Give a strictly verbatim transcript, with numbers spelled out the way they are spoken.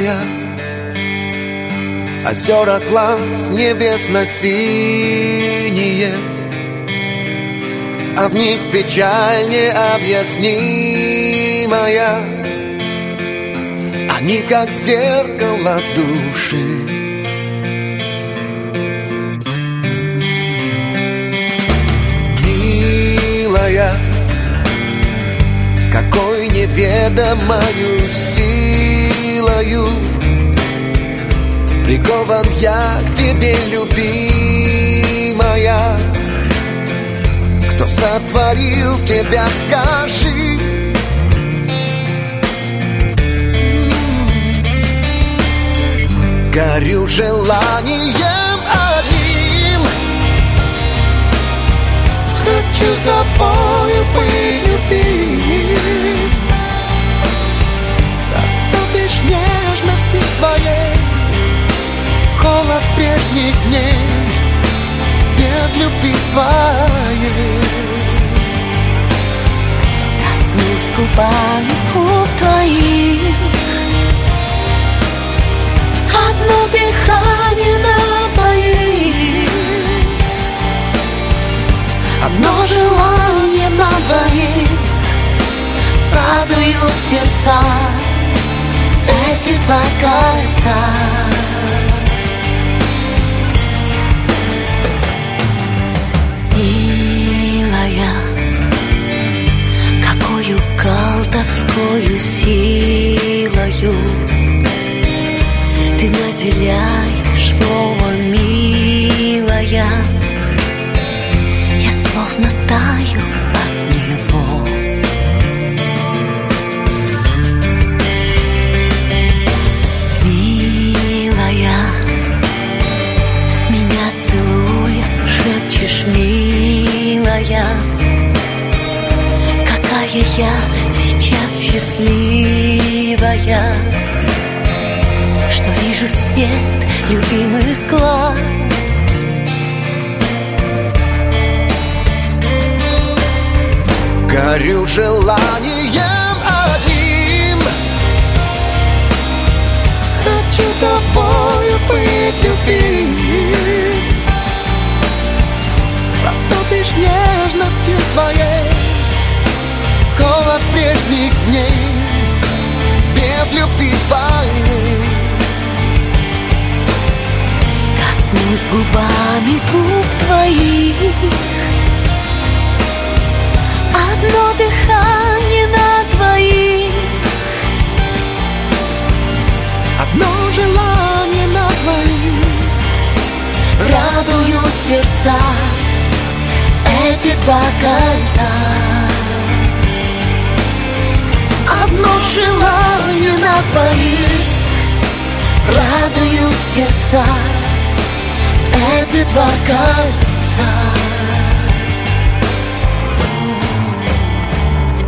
моя, озера глаз небесно-синие, а в них печаль необъяснимая. Они как зеркало души. Милая, какой неведомою силою прикован я к тебе, любимая. Кто сотворил тебя, скажи? Горю желанием одним, хочу тобою быть любим. Растопишь нежности своей холод прежних дней, без любви твоей. Коснусь губами губ твоих, одно дыхание на двоих, одно желание на двоих. радуют сердца эти два кольца. Милая, какою колдовскою силою ты наделяешь слово милая. Я словно таю от него. Милая, меня целуя, шепчешь милая, какая я сейчас счастливая, что вижу свет любимых глаз. Горю желанием одним, хочу тобою быть любим. Растопишь нежностью своей холод прежних дней, без любви твоей. Коснусь губами губ твоих, одно дыхание на двоих, одно желание на двоих. радуют сердца эти два кольца. Одно желание на двоих, радуют сердца эти два кольца.